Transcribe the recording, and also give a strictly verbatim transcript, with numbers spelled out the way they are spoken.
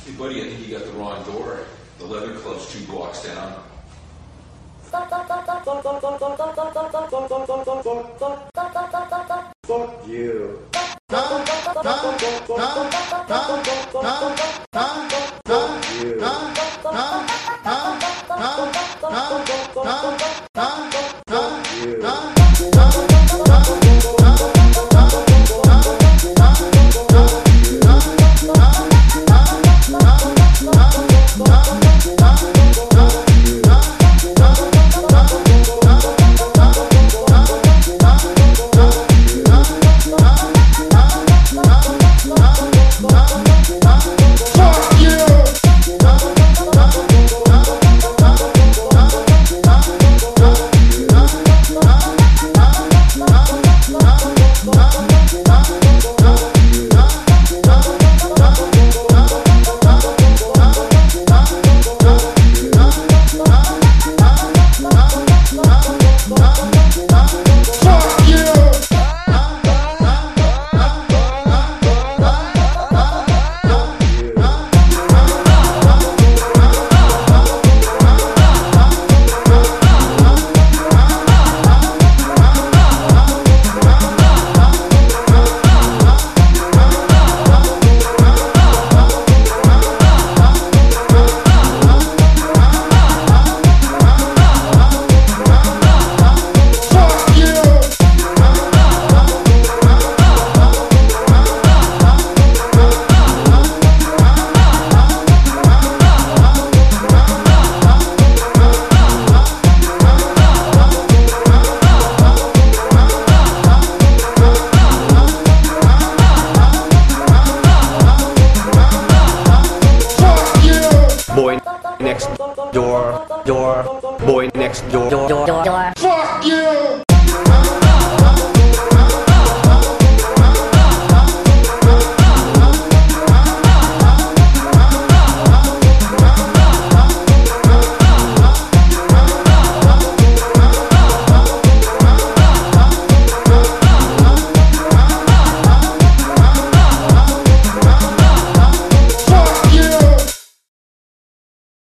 Hey buddy, I think you got the wrong door. The leather club's two blocks down. Fuck you. Boy next door, door, boy next door, door, door, door. Fuck you!